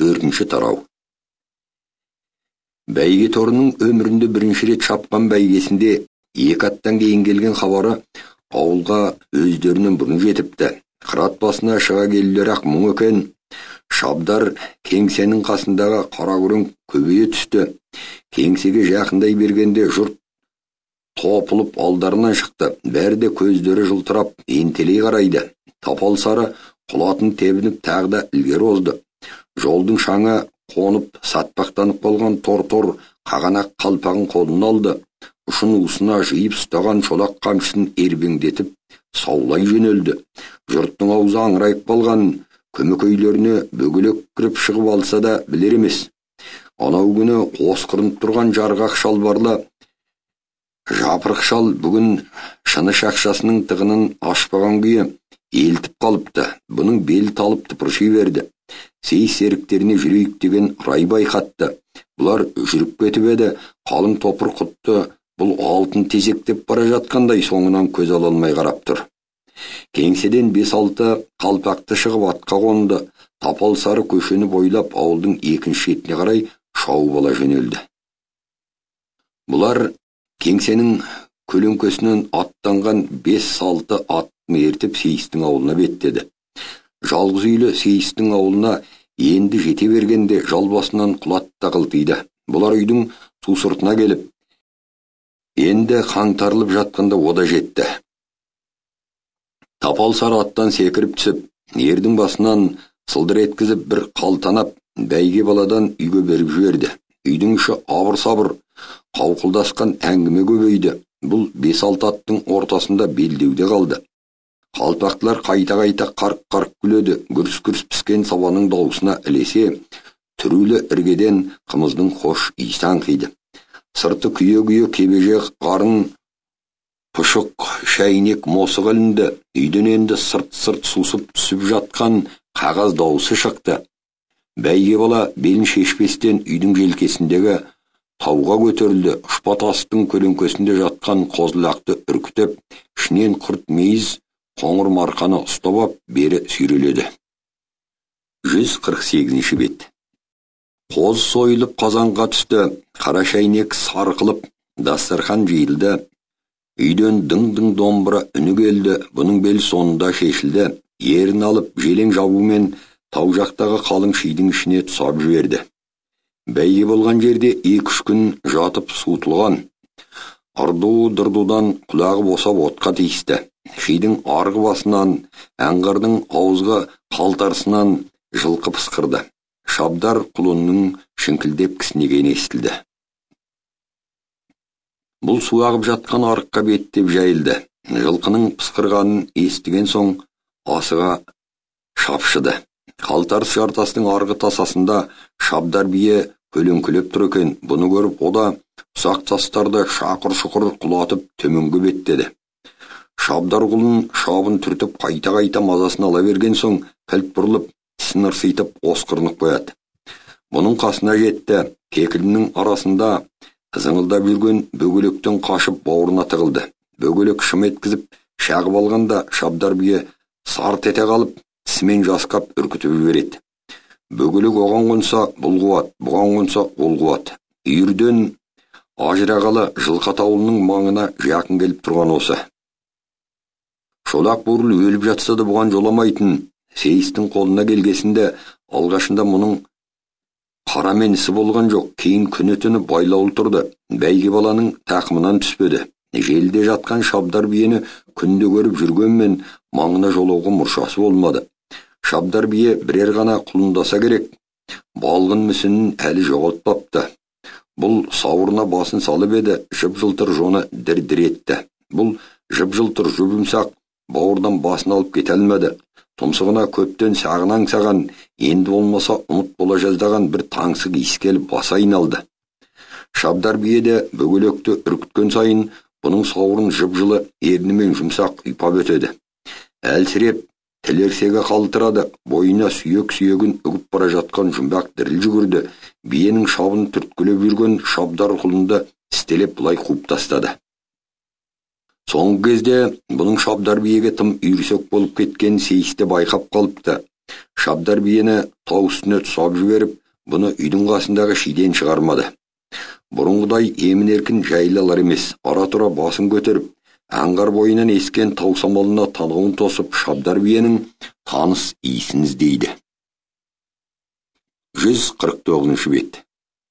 4-ші тарау. Бәйге торының өмірінде бірінші рет шапқан бәйгесінде 2 аттан кейін келген хабары ауылға өздерінен бұрын жетіпті. Қырат басына шыға келулер-ақ мұң екен. Шабдар кеңсенің қасындағы қаракүрең көбейе түсті. Кеңсеге жақындай бергенде жұрт топылып алдарынан шықты. Бәрі де көздері жылтырап ентелей қарайды. Тапал сары құлатын тебініп тағы да ілгері озды. Жолдың шаңы қонып сатпақтанып қалған тор-тор қағанақ қалпағын қолына алды. Ұшын уысына жиып ұстаған шолақ қамшысын ербеңдетіп саулай жөнелді. Жұрттың аузы аңырайып қалған. Көмекейлеріне бөгелек кіріп шығып алса да білер емес. Анау күні осқырынып тұрған жарғақ шалбарлы жапырық шал бүгін шыны шақшасының тығынын ашпаған күйі елтіп қалыпты. Бұның бел талып тыпырши берді. Сейіс серіктеріне жүрейік деген рай байқатты. Бұлар жүріп кетіп еді, қалың топыр құтты бұл алтын тезектеп бара жатқандай соңынан көз ала алмай қарап тұр. Кеңседен 5-6 қалпақты шығып атқа қонды. Тапал сары көшені бойлап ауылдың екінші шетіне қарай шауып ала жөнелді. Бұлар кеңсенің көлеңкесінен аттанған 5-6 атын ертіп Сейістің ауылына беттеді. Жалғыз үйлі Сейістің ауылына енді жете бергенде жал басынан құлатта қылтиды. Бұлар үйдің су сыртына келіп, енді қаңтарылып жатқанда ода жетті. Тапал сары аттан секіріп түсіп, ердің басынан сылдыр еткізіп бір қалтанап, бәйге баладан үйге беріп жіберді. Үйдің іші абыр-сабыр, қауқылдасқан әңгіме көбейді. Бұл 5-6 аттың ортасында белдеуде қалды. Қалпақтылар қайта-қайта қарқ-қарқ күледі. Гүрс-гүрс піскен сабаның дауысына ілесе, түрулі іргеден қымыздың хош иісі аңқиды. Сырты күйе-күйе кебеже қарын пұшық шәйнек мосық ілінді. Үйден енді сырт-сырт сусып түсіп жатқан қағаз дауысы шықты. Бәйге бала белін шешпестен үйдің желкесіндегі тауға көтерілді. Ұшпа тастың көлеңкесінде жатқан қозылақты үркітіп, ішінен құрт мейіз қоңыр марқаны ұстап ап бері сүйреледі. 148-ші бет. Қоз сойылып қазанға түсті. Қара шәйнек сарқылып, дастархан жиылды. Үйден дың-дың домбыра үні келді. Бұның бел соңында шешілді. Ерін алып, желең жабумен тау жақтағы қалың шийдің ішіне тұсап жіберді. Бәйге болған жерде 2-3 күн жатып суытылған. Ырду-дырдудан құлағы босап отқа тиісті. Шийдің арғы басынан, әңғардың ауызға қалтарсынан жылқы пысқырды. Шабдар құлынның шіңкілдеп кісінеген естілді. Бұл су ағып жатқан арыққа беттеп жайылды. Жылқының пысқырғанын естіген соң асыға шапшыды. Қалтарыс жартастың арғы тасасында Шабдар бие көлеңкелеп тұр екен. Бұны көріп, ода ұсақ тастарды шақыр-шұқыр құлатып төменге беттеді. Шабдар құлын шабын түртіп қайта-қайта мазасын ала берген соң кілт бұрылып, тісін ырситып осқырынып қояды. Бұның қасына жетті. Кекілінің арасында зыңылдап жүрген бөгелектен қашып бауырына тығылды. Бөгелек шым еткізіп шағып алғанда Шабдар бие сарт ете қалып, тісімен жасқап үркітіп жібереді. Бөгелек оған қонса бұл қуат, бұған қонса ол қуат. Үйірден ажырағалы жылқы атаулының маңына жақын келіп тұрған осы. Шолақ бурыл өліп жатса да бұған жоламайтын. Сейістің қолына келгесінде алғашында мұның қарамен ісі болған жоқ. Кейін күні-түні байлаулы тұрды. Бәйге баланың тақымынан түспеді. Желде жатқан Шабдар биені күнде көріп жүргенмен маңына жолауға мұршасы болмады. Шабдар бие бірер ғана құлындаса керек. Балғын мүсінін әлі жоғалтпапты. Бұл сауырына басын салып еді, жып-жылтыр жоны дір-дір етті. Бұл жып-жылтыр жүбімсақ бауырдан басын алып кете алмады. Тұмсығына көптен сағынан-саған, енді болмаса ұмыт бола жаздаған бір таңсық иіс келіп басы айналды. Шабдар бие де бөгелекті үркіткен сайын бұның сауырын жып-жылы ернімен жұмсақ ұйпап өтеді. Әлсіреп, тілерсегі қалтырады. Бойына сүйек-сүйегін үгіп бара жатқан жұмбақ діріл жүгірді. Биенің шабын түрткілеп жүрген Шабдар құлынды тістелеп бұлай қуып тастады. Соңғы кезде бұның Шабдар биеге тым үйірсек болып кеткен Сейісті байқап қалыпты. Шабдар биені тау үстіне тұсап жіберіп, бұны үйдің қасындағы шиден шығармады. Бұрынғыдай емін-еркін жайылалар емес, ара-тұра басын көтеріп, аңғар бойынан ескен тау самалына танауын тосып, Шабдар биенің таныс иісін іздейді. 149 бет.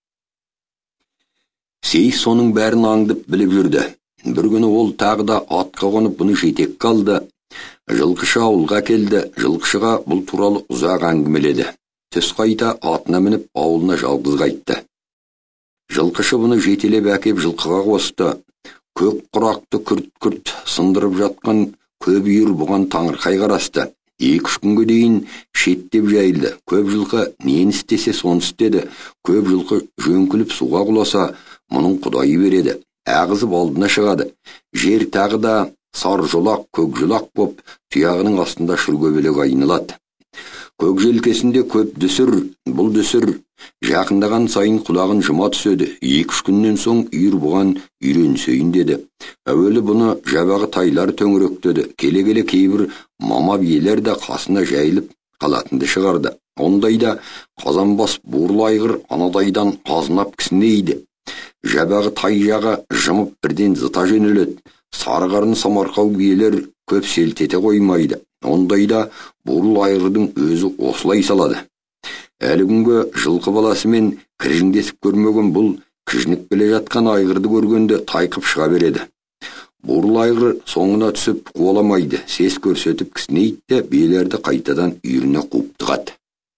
Сейіс соның бәрін аңдып біліп жүрді. Бір күні ол тағы да атқа қонып бұны жетекке алды. Жылқышы ауылға келді. Жылқышыға бұл туралы ұзақ әңгімеледі. Түс қайта атына мініп ауылына жалғыз қайтты. Жылқышы бұны жетелеп әкеп жылқыға қосты. Көк құрақты күрт-күрт сындырып жатқан көп үйір бұған таңырқай қарасты. 2-3 күнге дейін шеттеп жайылды. Көп жылқы нені істесе соны істеді. Көп жылқы жөңкіліп суға құласа, мұның құдайы береді. Ағызып алдына шығады. Жер тағы да сар жолақ, көк жолақ боп, тұяғының астында шүргөбелек айнылады. Көк желкесінде көп дүсір, бұл дүсір жақындаған сайын құлағын жұма түседі. 2-3 күннен соң үйір бұған үйренсейін деді. Әуелі бұны жабағы тайлар төңіректеді. Келе-келе кейбір мама биелер де қасына жайылып қалатынды шығарды. Ондайда қазанбас буырлы айғыр анадайдан азынап кісінейді. Жабағы тай жағы жымып бірден зыта жөнеледі. Сарғарын самарқау биелер көп селтете қоймайды. Ондайда буырлы айғырдың өзі осылай салады. Әлі күнгі жылқы баласымен кіржіңдесіп көрмеген бұл кіжініп келе жатқан айғырды көргенде тайқып шыға береді. Буырлы айғыр соңына түсіп қуаламайды, сес көрсетіп кісінейді, биелерді қайтадан үйіріне қуып тығады.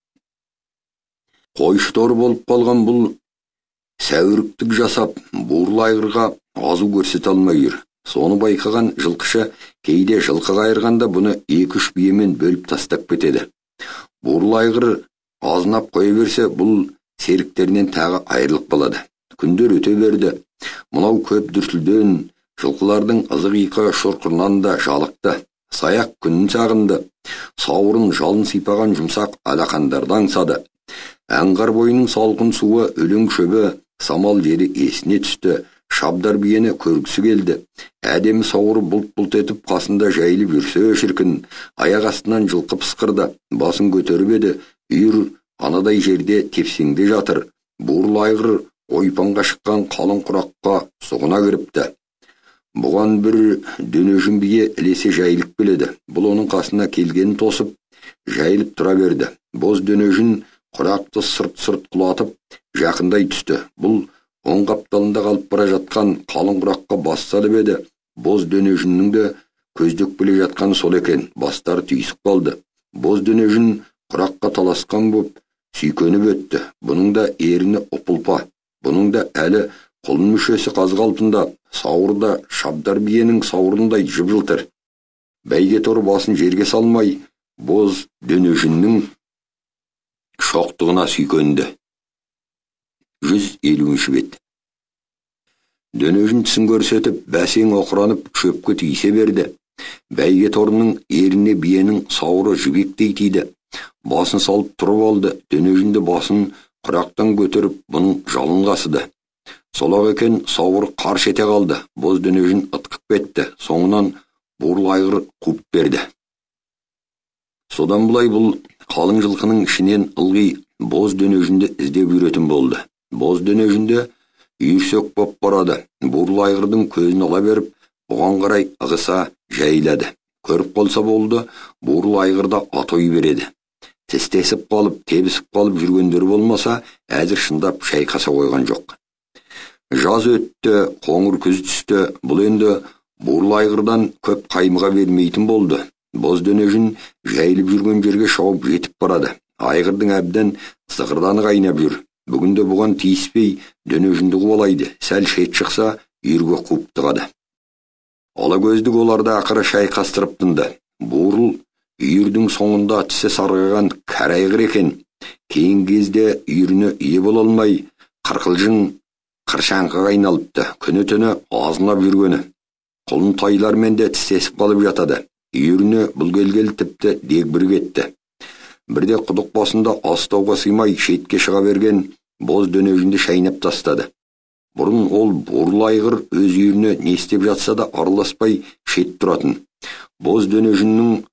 Қойшытор болып қалған бұл сәуіріктік жасап, буырлы айғырға азу көрсете алмай жүр. Соны байқаған жылқышы кейде жылқы қайырғанда бұны 2-3 биемен бөліп тастап кетеді. Буырлы айғыр азынап қоя берсе, бұл серіктерінен тағы айырылып қалады. Күндер өте берді. Мынау көп дүрсілден жылқылардың ызық-иқы шұрқырынан да жалықты. Саяқ күнін сағынды. Сауырын жалын сипаған жұмсақ алақандардан аңсады. Аңғар бойының салқын суы, өлең шөбі, самал жері есіне түсті. Шабдар биені көргісі келді. Әдемі сауыры бұлт-бұлт етіп қасында жайылып жүрсе шіркін. Аяқ астынан жылқы пысқырды. Басын көтеріп еді, үйір анадай жерде тепсеңде жатыр. Буырлы айғыр ойпанға шыққан қалың құраққа сұғына кіріпті. Бұған бір дөнежін бие ілесе жайылып келеді. Бұл оның қасына келгенін тосып, жайылып тұра берді. Боз дөнежін құрақты сырт-сырт құлатып, жақындай түсті. Бұл оң қапталында қалып бара жатқан қалың құраққа бас салып еді. Боз дөнежіннің де көздеп келе жатқан сол екен. Бастары түйісіп қалды. Боз дөнежін құраққа таласқан боп сүйкеніп өтті. Бұның да еріні ұпылпа. Бұның да әлі қолын мүшесі қазғалтында. Сауырда Шабдар биенің сауырындай жып-жылтыр. Бәйге торы басын жерге салмай, боз дөнежіннің шоқтығына сүйкенді. 150 бет. Дөнежін тісін көрсетіп, бәсең оқыранып, шөпке тиісе берді. Бәйге торының еріне биенің сауыры жібектей тиді. Басын салып тұрып алды. Дөнежінді басын құрақтан көтеріп, бұның жалын қасыды. Солақ екен, сауыр қарш ете қалды. Боз дөнежін ытқып кетті. Соңынан буырлы айғыр қуып берді. Содан бұлай бұл қалың жылқының ішінен ылғи боз дөнежінді іздеп жүретін болды. Боз дөнежінде үйірсек боп барады. Буырлы айғырдың көзін ала беріп, бұған қарай ығыса жайылады. Көріп қалса болды, буырлы айғырда атой береді. Тістесіп қалып, тебісіп қалып жүргендері болмаса, әзір шындап шайқаса қойған жоқ. Жаз өтті, қоңыр күз түсті. Бұл енді буырлы айғырдан көп қаймыға бермейтін болды. Боз дөнежін жайылып жүрген жерге шауып жетіп барады. Айғырдың әбден сықырданы қайнап жүр. Бүгінде бұған тиіспей дөнежінді қуалайды. Сәл шет шықса, үйірге қуып тығады. Ала көздік оларды ақыры шайқастырып тынды. Буырыл үйірдің соңында тісі сарғайған кәрі айғыр екен. Кейін кезде үйіріне ие бола алмай, қырқылжың қыршаңқыға айналыпты. Күні-түні азынап жүргені. Құлын тайлармен де тістесіп қалып жатады. Үйіріне бұл келгелі тіпті дегбір кетті. Бірде құдық басында астауға сыймай шетке шыға берген боз дөнежінді шайнап тастады. Бұрын ол буырлы айғыр өз үйіріне не істеп жатса да араласпай шет тұратын. Боз дөнежіннің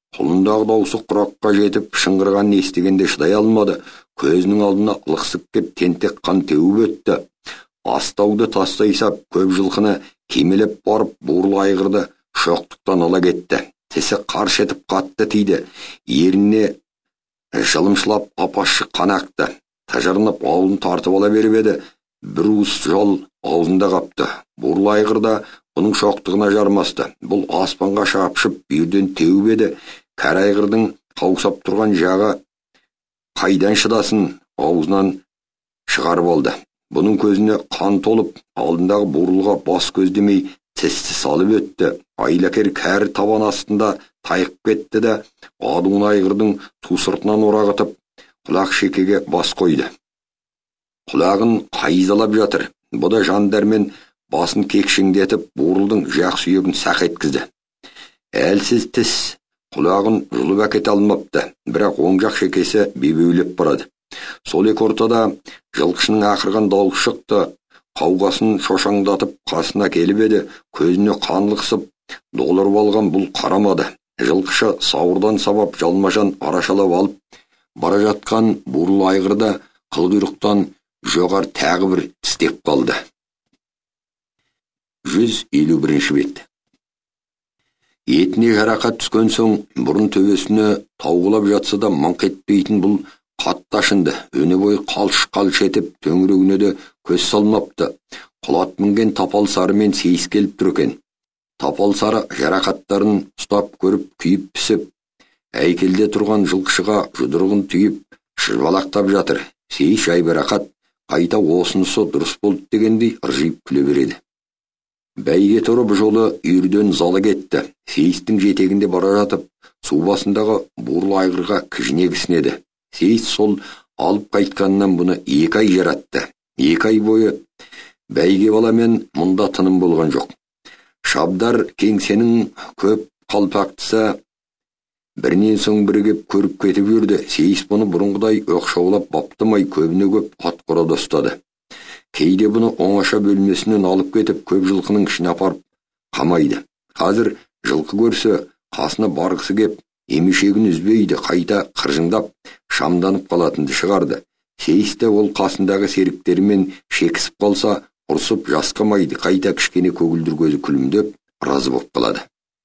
Құлындағы даусы құраққа жетіп шыңғырғанын естігенде шыдай алмады. Көзінің алдына лықсып кеп тентек қан теуіп өтті. Астауды тастай сап, көп жылқыны кемелеп барып, буырлы айғырды шоқтықтан ала кетті. Тісі қарш етіп қатты тиді. Еріне жылымшылап апашы қан ақты. Тажырынып аузын тартып ала беріп еді, бір уыс жол аузында қапты. Буырлы айғыр да бұның шоқтығына жармасты. Бұл аспанға шапшып бүйірден теуіп еді. Кәрі айғырдың қаусап тұрған жағы қайдан шыдасын, аузынан шығарып алды. Бұның көзіне қан толып, алдындағы буырлыға бас көздемей тісті салып өтті. Айлакер кәрі табан астында тайып кетті де, адуын айғырдың ту сыртынан орағытып, құлақ шекеге бас қойды. Құлағын қайзалап жатыр. Бұ да жандармен басын кекшеңдетіп, буырылдың жақ сүйегін сақ еткізді. Әлсіз тіс құлағын жұлып әкете алмапты, бірақ оң жақ шекесі бебеулеп барады. Сол екі ортада жылқышының ақырған дауысы шықты. Қауғасын шошаңдатып қасына келіп еді, көзіне қан лықсып, долырып алған бұл қарамады. Жылқышы сауырдан сабап жалмажан арашалап алып бара жатқан буырлы айғырда қылқұйрықтан жоғар тағы бір тістеп қалды. 151 бет. Етіне жарақат түскен соң, бұрын төбесіне тауғылап жатса да мыңқ етпейтін бұл қатты ашынды. Өне бойы қалш-қалш етіп, төңірегіне де көз салмапты. Құлат мінген Тапал Сарымен сейіс келіп тұр екен. Тапал Сары жарақаттарын ұстап көріп, күйіп пісіп, әйкелде тұрған жылқышыға жұдырығын түйіп, шырбалақтап жатыр. Сейіс жайбарақат, қайта осынысы дұрыс болды дегендей ыржиып күле береді. Бәйге тұрып жолы үйірден залы кетті. Сейістің жетегінде бара жатып, су басындағы буырлы айғырға кіжіне кісінеді. Сейіс сол алып қайтқаннан бұны 2 ай жаратты. 2 ай бойы бәйге баламен мұнда тыным болған жоқ. Шабдар кеңсенің көп қалпақтыса бірінен соң бірі кеп көріп кетіп жүрді. Сейіс бұны бұрынғыдай оқшаулап баптымай, көбіне көп ат қорада ұстады. Кейде бұны оңаша бөлмесінен алып кетіп, көп жылқының ішіне апарып қамайды. Қазір жылқы көрсе, қасына барғысы кеп, емешегін үзбейді, қайта қыржыңдап, шамданып қалатынды шығарды. Сейіс те ол қасындағы серіктерімен шекісіп қалса, ұрсып жасқамайды, қайта кішкене көгілдір көзі күлімдеп, разы боп қалады.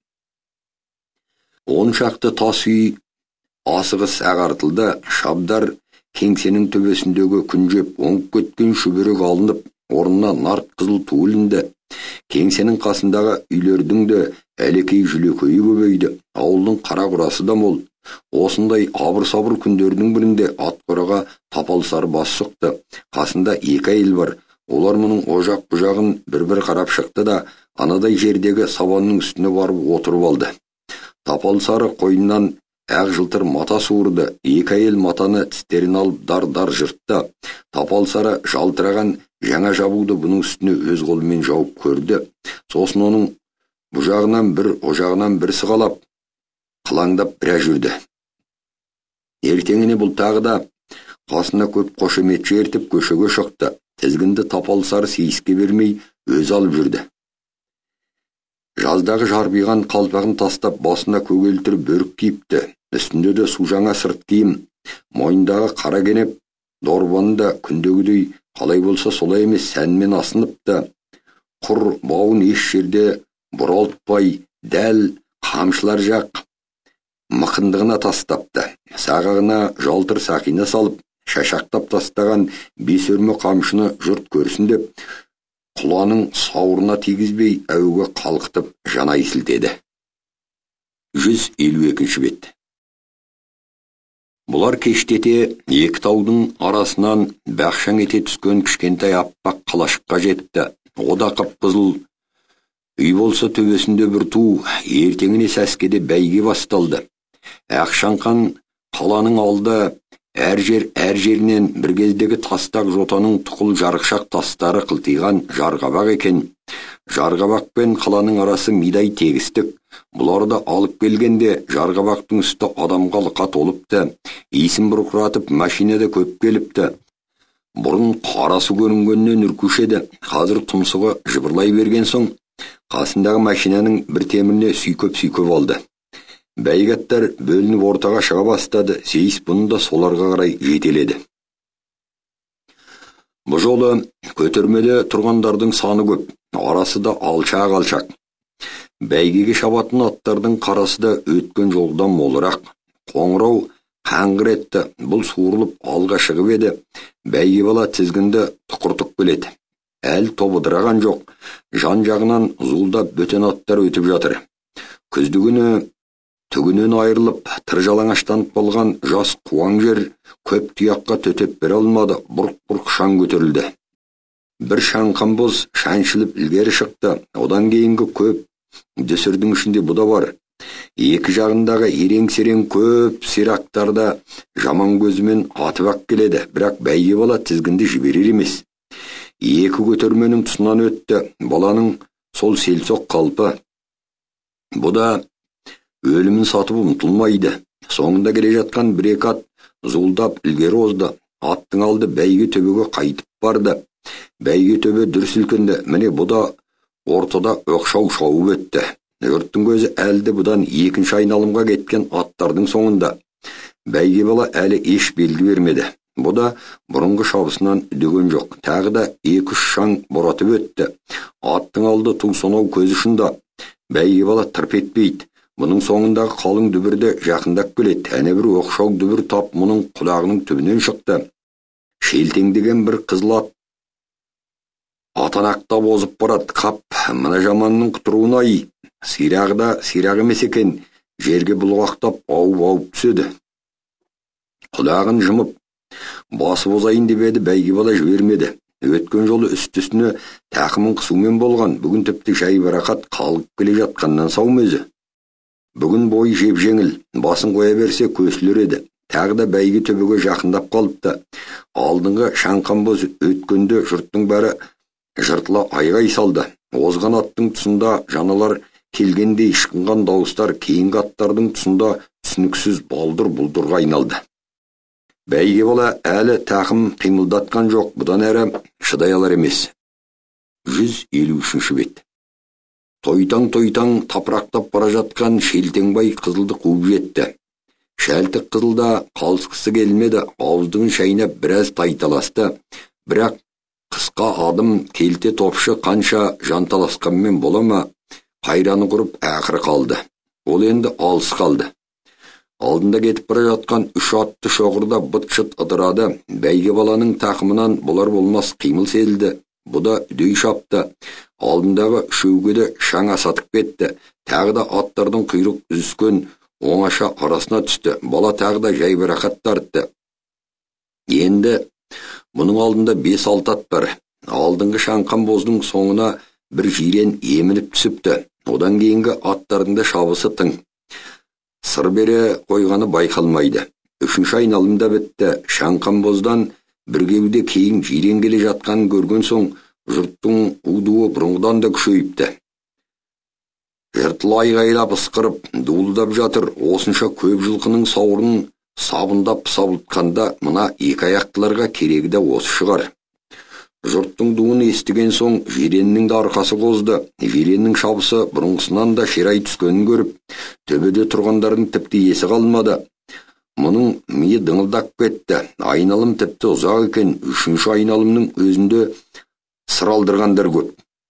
10 шақты тас үй асығыс ағартылды. Шабдар кеңсенің төбесіндегі күнжеп оңып кеткен шүберек алынып, орнына нарт қызыл ту ілінді. Кеңсенің қасындағы үйлердің де әлекей жүлекөйі көбейді. Ауылдың қара құрасы да мол. Осындай абыр-сабыр күндердің бірінде ат қораға Тапал Сары бас сұқты. Қасында 2 әйел бар. Олар мұның ожақ бұжағын бір-бір қарап шықты да, анадай жердегі сабанның үстіне барып отырып алды. Тапал Сары қойнынан ақ жылтыр мата суырды. 2 әйел матаны тістерін алып дар-дар жыртты. Тапал Сары жалтыраған жаңа жабуды бұның үстіне өз қолымен жауып көрді. Сосын оның бұжағынан бір, ожағынан бір сығалап, қылаңдап біраз жүрді. Ертеңіне бұл тағы да қасына көп қошеметші ертіп көшеге шықты. Тізгінді Тапал Сары Сейіске бермей өз алып жүрді. Жаздағы жарбиған қалпағын тастап, басына көгелтір бөрік киіпті. Үстінде де су жаңа сырт киім, мойындағы қара кенеп, дорбаны да күндегідей қалай болса солай емес сәнмен асыныпты. Құр бауын еш жерде бұралтпай, дәл қамшылар жақ мықындығына тастапты. Сағағына жалтыр сақина салып, шашақтап тастаған 5 өрме қамшыны жұрт көрсін деп, құланың сауырына тигізбей әуге қалқытып жанай сілтеді. 152 бет. Бұлар кештете 2 таудың арасынан бақшаң ете түскен кішкентай аппақ қалашыққа жетті. Ода қып-қызыл үй болса төбесінде бір ту. Ертеңіне сәскеде бәйге басталды. Ақшаңқан қаланың алды әр жерінен бір кездегі тастақ жотаның тұқыл жарықшақ тастары қылтиған жарғабақ екен. Жарғабақпен қаланың арасы мидай тегістік. Бұларды алып келгенде жарғабақтың үсті адамға лықа толыпты. Иісін бұрқыратып машинада көп келіпті. Бұрын қарасы көрінгеннен үркушеді. Қазір тұмсығы жыбырлай берген соң, қасындағы машинаның бір теміріне сүйкөп алды. Бәйгеттер бөлініп ортаға шыға бастады. Сейіс бұны да соларға қарай жетеледі. Бұл жолы көтермеде тұрғандардың саны көп, арасы да алшақ-алшақ. Бәйгеге шабатын аттардың қарасы да өткен жолдан молырақ. Қоңырау қаңғыр етті. Бұл суырылып алға шығып еді. Бәйге бала тізгінді тұқыртып келеді. Әл тобыдыраған жоқ. Жан жағынан зуылдап бөтен аттар өтіп жатыр. Күздігіні түгінен айырылып, тыржалаңаштанып болған жас қуаң жер көп тұяққа төтеп бере алмады. Бұрқ-бұрқ шаң көтерілді. Бір шаңқамбоз шаншылып ілгері шықты. Одан кейінгі көп дүсірдің ішінде бұ да бар. Екі жағындағы ерең-серең көп сирақтарда жаман көзімен атып-ақ келеді. Бірақ бәйге бала тізгінді жіберер емес. Екі көтерменің тұсынан өтті. Баланың сол селсоқ қалпы. Бұ да өлімін сатып ұмтылмайды. Соңында келе жатқан бір-екі ат зуылдап ілгері озды. Аттың алды бәйге төбеге қайтып барды. Бәйге төбе дүр сілкінді. Міне бұ да ортада оқшау шауып өтті. Жұрттың көзі әлді бұдан екінші айналымға кеткен аттардың соңында. Бәйге бала әлі еш белгі бермеді. Бұ да бұрынғы шабысынан үдеген жоқ. Тағы да екі-үш шаң боратып өтті. Аттың алды ту сонау көз ұшында. Бәйге бала тырп етпейді. Бұның соңындағы қалың дүбірді жақындап келеді. Әне бір оқшау дүбір тап мұның құлағының түбінен шықты. Шелтеңдеген бір қызыл ат атанақтап озып барады. Қап, мына жаманның құтыруын-ай. Сирағы да сирақ емес екен. Жерге бұлғақтап ауып түседі. Құлағын жымып басып озайын деп еді, бәйге бала жібермеді. Өткен жолы үсті-үстіне тақымын қысумен болған. Бүгін тіпті жай барақат қалып келе жатқаннан саум өзі. Бүгін бойы жеп-жеңіл, басын қоя берсе көсілер еді. Тағы да бәйге төбеге жақындап қалыпты. Алдыңғы шаңқамбоз өткенде жұрттың бәрі жыртыла айғай салды. Озған аттың тұсында жаналар келгендей ышқынған дауыстар, кейінгі аттардың тұсында түсініксіз балдыр-бұлдырға айналды. Бәйге бала әлі тақым қимылдатқан жоқ. Бұдан әрі шыдай алар емес. 153 бет. Тойтаң-тойтаң тапырақтап бара жатқан Шелтеңбай қызылды қуып жетті. Шәлтік қызылда қалысқысы келмеді. Ауыздығын шайнап біраз тайталасты. Бірақ қысқа адым келте топшы қанша жанталасқанмен бола ма, қайраны құрып ақыры қалды. Ол енді алыс қалды. Алдында кетіп бара жатқан үш атты шоғырда быт-шыт ыдырады. Бәйге баланың тақымынан болар болмас қимыл сезілді. Бұ да үдей шапты. Алдындағы үшеуге де шаң асатып кетті. Тағы да аттардың құйрық үзіскен оңаша арасына түсті. Бала тағы да жай барақат тартты. Енді мұның алдында 5-6 ат бар. Алдыңғы шаңқамбоздың соңына бір жирен емініп түсіпті. Одан кейінгі аттардың да шабысы тың. Сыр бере қойғаны байқалмайды. Үшінші айналымда бітті. Шаңқамбоздан бір кеуде кейін жирен келе жатқанын көрген соң жұрттың удуы бұрынғыдан да күшейіпті. Жыртыла айғайлап ысқырып дуылдап жатыр. Осынша көп жылқының сауырын сабындап сабылтқанда мына екі аяқтыларға керегі де осы шығар. Жұрттың дуын естіген соң жиреннің де арқасы қозды. Жиреннің шабысы бұрынғысынан да ширай түскенін көріп, төбеде тұрғандардың тіпті есі қалмады. Мұның миы дыңылдап кетті. Айналым тіпті ұзақ екен. Үшінші айналымның өзінде сыр алдырғандар көп.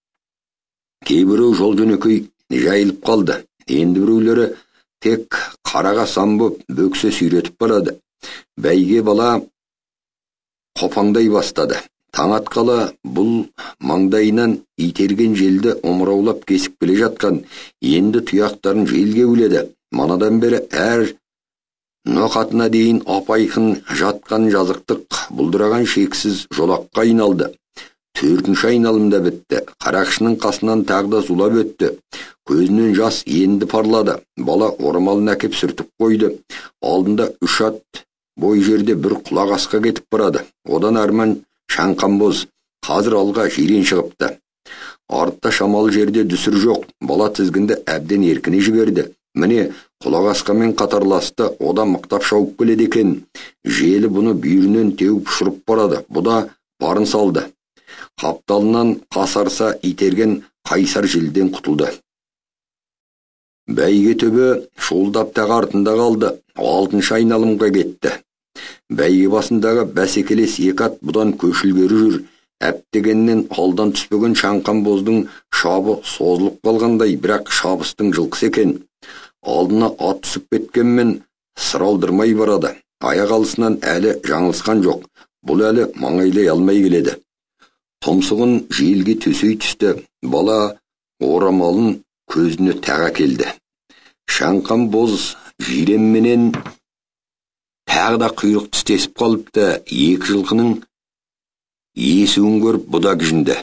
Кейбіреу жол жөнекей жайылып қалды. Енді біреулері тек қараға сам боп бөксе сүйретіп барады. Бәйге бала қопаңдай бастады. Таң атқалы бұл маңдайынан итерген желді омыраулап кесіп келе жатқан. Енді тұяқтарын желге үледі. Манадан бері әр ноқатына дейін апайқын жатқан жазықтық бұлдыраған шексіз жолаққа айналды. 4-ші айналымда бітті. Қарақшының қасынан тағы да зулап өтті. Көзінен жас енді парлады. Бала орамалын әкеп сүртіп қойды. Алдында 3 ат бой жерде бір құлақ асқа кетіп барады. Одан арман шаңқамбоз. Қазір алға жирен шығыпты. Артта шамал жерде дүсір жоқ. Бала тізгінді әбден еркіне жіберді. Міне құлақ асқамен қатарласты. Одан мықтап шауып келеді екен. Желі бұны бүйірінен теуіп ұшырып барады. Бұ да барын салды. Қапталынан қасарса итерген қайсар желден құтылды. Бәйге төбе шуылдап тағы артында қалды. 6-шы айналымға кетті. Бәйге басындағы бәсекелес екі ат бұдан көшілгері жүр. Әптегеннен алдан түспеген шаңқан боздың шабы созылып қалғандай, бірақ шабыстың жылқысы екен. Алдына ат түсіп кеткенмен сыралдырмай барады. Аяқ алысынан әлі жаңылысқан жоқ. Бұл әлі маңайлай алмай келеді. Тұмсығын желге төсей түсті. Бала орамалын көзіне тәға келді. Шаңқан боз жиренменен тағы да құйрық тістесіп қалыпты. Екі жылқының есуін көріп бұда кіжінді.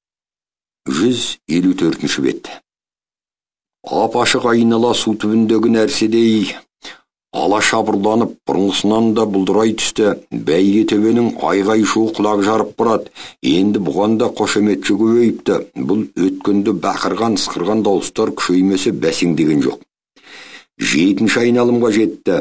154-ші бет. Ап-ашық айнала су түбіндегі нәрседей ала шабырланып бұрынғысынан да бұлдырай түсті. Бәйге төбенің айғай-шу құлақ жарып барады. Енді бұғанда қошеметші көбейіпті. Бұл өткенде бақырған, сықырған дауыстар күшеймесе бәсеңдеген жоқ. 7-ші айналымға жетті.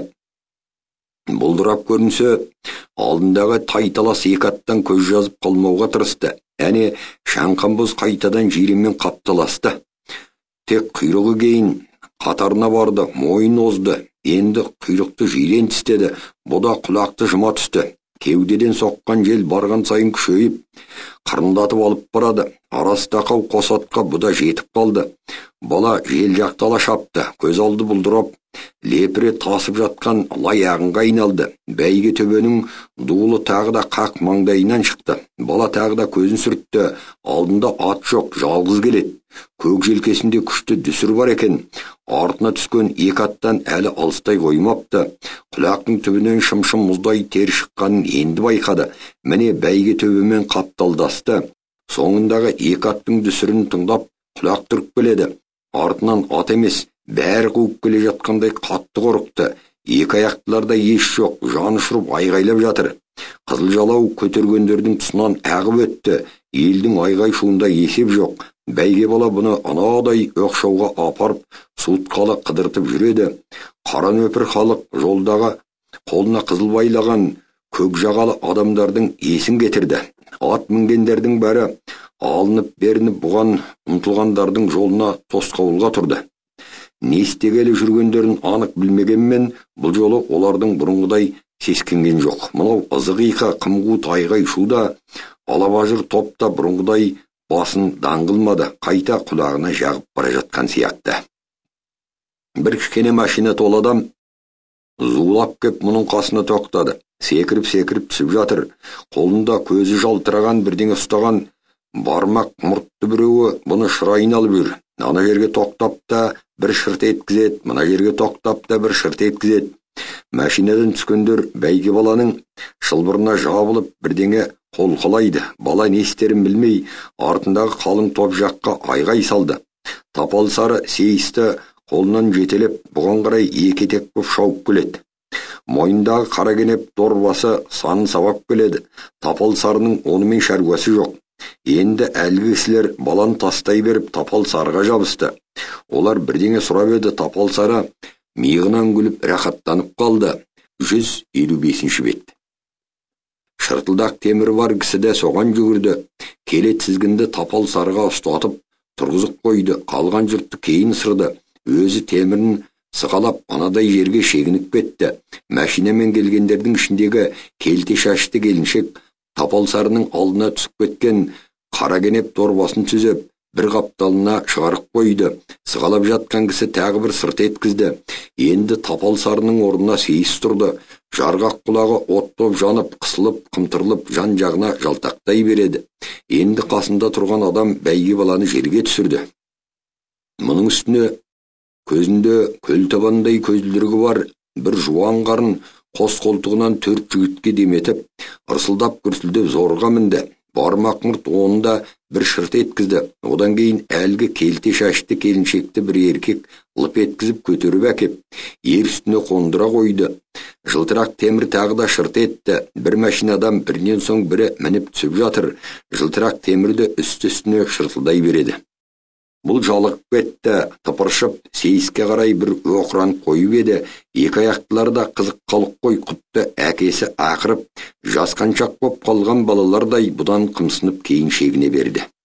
Бұлдырап көрінсе, алдындағы тайталас екі аттан көз жазып қалмауға тырысты. Әне шаңқан боз қайтадан жиренмен қапталасты. Тек құйрығы кейін қатарына барды, мойын озды. Енді құйрықты жирен тістеді. Бұда құлақты жұма түсті. Кеудеден соққан жел барған сайын күшейіп, қырындатып алып барады. Арасы тақау қос атқа бұда жетіп қалды. Бала жел жақтала шапты. Көз алды бұлдырап, лепіре тасып жатқан лай ағынға айналды. Бәйге төбенің дуылы тағы да қақ маңдайынан шықты. Бала тағы да көзін сүртті. Алдында ат жоқ, жалғыз келеді. Көк желкесінде күшті дүсір бар екен. Артына түскен екі аттан әлі алыстай қоймапты. Құлақтың түбінен шым-шым мұздай тер шыққанын енді байқады. Міне бәйге төбемен қапталдасты. Соңындағы екі аттың дүсірін тыңдап құлақ түріп келеді. Артынан ат емес, бәрі қуып келе жатқандай қатты қорықты. Екі аяқтыларда еш жоқ, жан ұшырып айғайлап жатыр. Қызыл жалау көтергендердің тұсынан ағып өтті. Елдің айғай-шуында есеп жоқ. Бәйге бала бұны анадай оқшауға апарып, суытқалы қыдыртып жүреді. Қара нөпір халық жолдағы қолына қызыл байлаған көк жағалы адамдардың есін кетірді. Ат мінгендердің бәрі алынып берініп бұған ұмтылғандардың жолына тосқауылға тұрды. Не істегелі жүргендерін анық білмегенмен, бұл жолы олардың бұрынғыдай сескенген жоқ. Мынау ызық-иқа, қымғут айғай-шуда алабажыр топта бұрынғыдай басын даңғылмады, қайта құлағына жағып бара жатқан сияқты. Бір кішкене машина толы адам зулап кеп мұның қасына тоқтады. Секіріп-секіріп түсіп жатыр. Қолында көзі жалтыраған бірдеңе ұстаған бармақ мұртты біреуі бұны шырайын алып жүр. Ана жерге тоқтап та бір шырт еткізеді, мына жерге тоқтап та бір шырт еткізеді. Машинадан түскендер бәйге баланың шылбырына жабылып бірдеңе қолқалайды. Бала не істерін білмей, артындағы қалың топ жаққа айғай салды. Тапал сары сейісті қолынан жетелеп, бұған қарай екі етек боп шауып келеді. Мойындағы қаракенеп дорбасы санын сабап келеді. Тапал сарының онымен шаруасы жоқ. Енді әлгі кісілер баланы тастай беріп тапал сарыға жабысты. Олар бірдеңе сұрап еді. Тапал сары миығынан күліп рахаттанып қалды. 155-ші бет. Шыртылдақ темірі бар кісі де соған жүгірді. Келе тізгінді тапал сарыға ұстатып тұрғызып қойды. Қалған жұртты кейін сырды. Өзі темірін сығалап анадай жерге шегініп кетті. Машинамен келгендердің ішіндегі келте шашты келіншек тапал сарының алдына түсіп кеткен қаракенеп дорбасын түзеп бір қапталына шығарып қойды. Сығалап жатқан кісі тағы бір сырт еткізді. Енді тапал сарының орнына сейіс тұрды. Жарғақ құлағы оттоп жанып, қысылып, қымтырылып, жан жағына жалтақтай береді. Енді қасында тұрған адам бәйге баланы жерге түсірді. Мұның үстіне көзінде көл табандай көзілдірігі бар бір жуан қарын қос қолтығынан 4 жігітке деметіп, ырсылдап күрсілдеп зорға мінді. Бармақ мұрт онында бір шырт еткізді. Одан кейін әлгі келте шашты келіншекті бір еркек лып еткізіп көтеріп әкеп, ер үстіне қондыра қойды. Жылтырақ темір тағы да шырт етті. Бір машинадан бірінен соң бірі мініп түсіп жатыр. Жылтырақ темірді үсті-үстіне шыртылдай береді. Бұл жалығып кетті, тыпыршып, сейіске қарай бір оқыранып қойып еді. Екі аяқтылар да қызық қалық қой, құтты әкесі ақырып, жасқаншақ боп қалған балалардай бұдан қымсынып кейін шегіне берді.